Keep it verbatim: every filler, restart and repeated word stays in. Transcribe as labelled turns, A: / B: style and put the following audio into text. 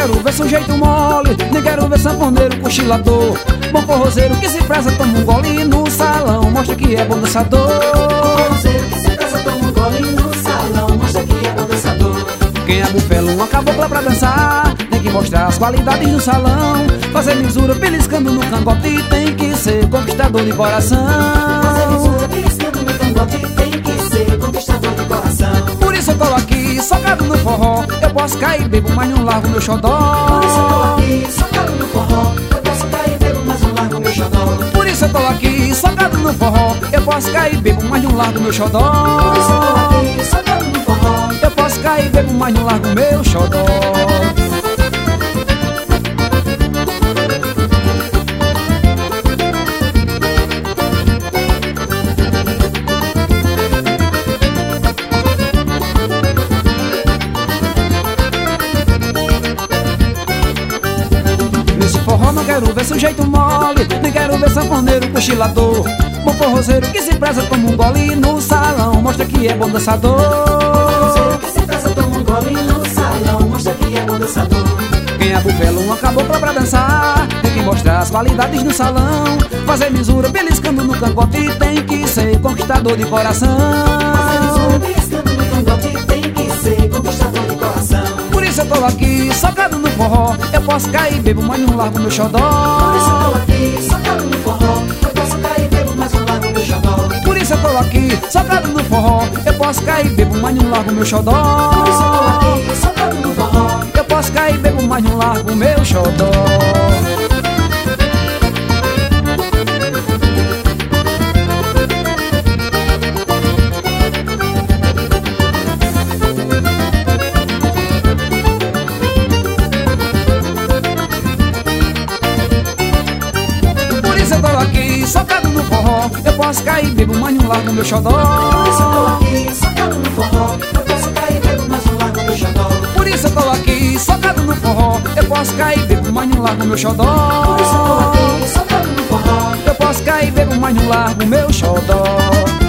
A: quero ver sujeito mole, nem quero ver sanfoneiro cochilador. Bom forrozeiro que se preza, toma um gole no salão, mostra que é bom dançador.
B: Forrozeiro que se preza, toma um gole no salão, mostra que é bom dançador.
A: Quem é bufelo, uma cabocla pra dançar, tem que mostrar as qualidades no salão. Fazer lisura beliscando no cangote, tem que ser conquistador de coração.
B: Fazer lisura beliscando no cangote, tem que ser conquistador de coração.
A: Por isso eu tô aqui, socado no forró, eu posso cair, bebo, mas não largo meu xodó.
B: Por isso eu tô aqui, socado no forró, eu posso cair, bebo, mas não largo meu xodó.
A: Por isso eu tô aqui, socado no forró, eu posso cair, bebo, mas não largo meu xodó.
B: Por isso eu tô aqui, socado no forró,
A: eu posso cair, bebo, mas não largo meu xodó. Nesse forró não quero ver sujeito mole, nem quero ver sanfoneiro cochilador. Bom forrozeiro que se preza, toma um gole no salão, mostra que é bom dançador.
B: Forrozeiro que se preza, toma um gole no salão, mostra que é bom dançador.
A: Quem é bufelo, uma cabocla pra dançar, tem que mostrar as qualidades no salão. Fazer lisura beliscando no cangote, tem que ser conquistador de coração.
B: Fazer lisura beliscando no cangote, tem que ser conquistador de coração.
A: Por isso eu tô aqui, socado no forró, eu posso cair, bebo, mas não largo meu xodó.
B: Por isso eu tô aqui, socado no forró, eu posso cair, bebo, mas não largo meu xodó.
A: Por isso eu tô aqui, socado no forró, eu posso cair, bebo, mas não largo meu xodó.
B: Por isso eu tô aqui, socado no forró,
A: eu posso cair, bebo, mas não largo meu xodó. Socado no forró, eu posso cair, bebo, mas não largo meu xodó.
B: Por isso eu tô aqui, socado no forró, eu posso cair, bebo, mas não largo meu xodó.
A: Por isso eu tô aqui, socado no forró, eu posso cair, bebo, mas não largo meu xodó.
B: Por isso eu tô aqui, socado no forró,
A: eu posso cair, bebo, mas não largo meu xodó.